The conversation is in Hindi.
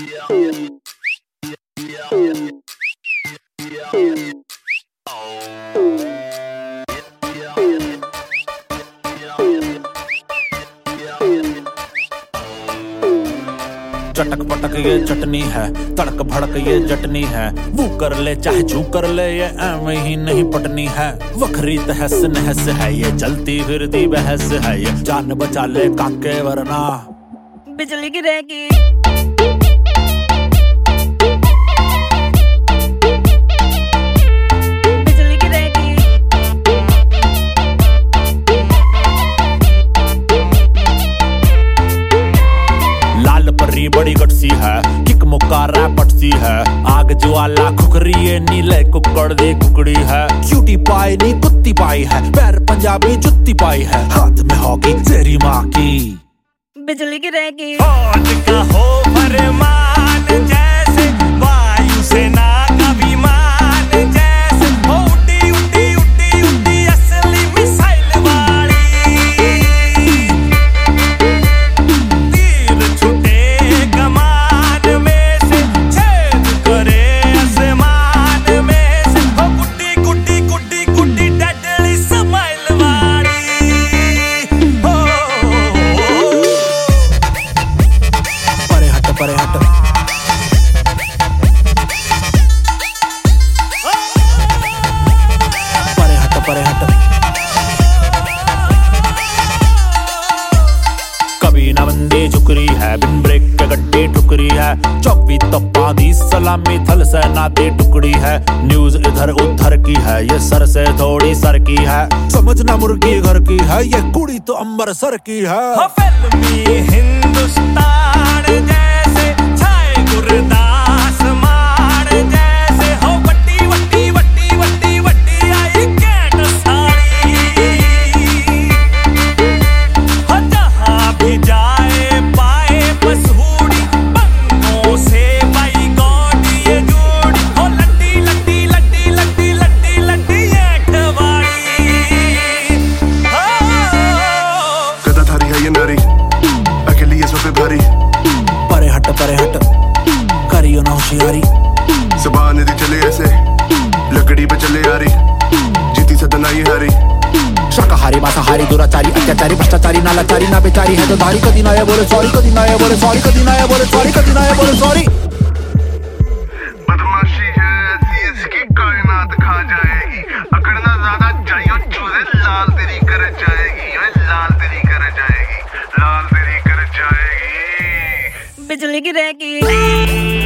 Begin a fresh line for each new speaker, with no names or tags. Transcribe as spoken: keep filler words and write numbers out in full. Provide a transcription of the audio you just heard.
चटक पटक ये चटनी है, तड़क भड़क ये जटनी है, वो कर ले चाहे जू कर ले ये ऐਵੇਂ ही नहीं पटनी है। वखरी तहस नहस है ये, चलती फिरती बहस है ये, जान बचा ले काके वरना
बिजली गिरेगी।
बड़ी गटसी है, किक मुक्का रैपट सी है, आग ज्वाला खुकरी ये नीले कुकड़ दी कुकड़ी है। क्यूटी पाई नी कुत्ती पाई है, पैर पंजाबी जुत्ती पाई है, हाथ में हॉकी तेरी माँ की
बिजली गिरेगी।
फौज का हो फरमान जैसे वायु सेना का विमान जैसे, उड़ी उड़ी उड़ी उड़ी असली मिसाइल वाली, तीर छुटे कमान में से, छेद करे आसमान में से, ओ गुड्डी गुड्डी गुड्डी गुड्डी डेडली स्माइल वाली। ओ
परे हट परे हट परे हट परे हट कभी ना बंदी झुकरी है, बिन ब्रेक के गड्डी ठुकरी है, चौबी तप्पा दी सलामी थल सेना दी टुकड़ी है। न्यूज इधर उधर की है, ये सर से थोड़ी सर की है, समझना मुर्गी घर की है, ये कुड़ी तो अमृतसर की है।
फिल्मी हिंदुस्तान जैसे छाए गुरदास मान जैसे, हो वट्टी वट्टी वट्टी वट्टी वट्टी आई कैट साड़ी, हो जहाँ भी जाए पाए मशहूरी, बंगों से बाई गॉड ये जोड़ी, हो लट्टी लट्टी लट्टी लट्टी लट्टी लट्टी ऐठ वाली।
गदाधारी है ये नारी, अकेली ये सब भारी,
परे हट परे हट करियो ना होशियारी,
सुबह नदी चले ऐसे लकड़ी पे चले यारी, जीती सदना ये हारी।
शाकाहारी मांसाहारी दुराचारी अत्याचारी भ्रष्टाचारी नालाचारी ना बेचारी है तो धारी, कदी ना ये बोले सॉरी, कदी ना ये बोले सॉरी, कदी ना ये बोले सॉरी, कदी ना ये बोले सॉरी।
बदमाशी है ऐसी इसकी कायनात खा जाएगी, अकड़ना ज्यादा चाहिए चूजे लाल तेरी कर जाएगी, लाल तेरी कर जाएगी, लाल तेरी कर जाएगी।
बिजली गिरेगी।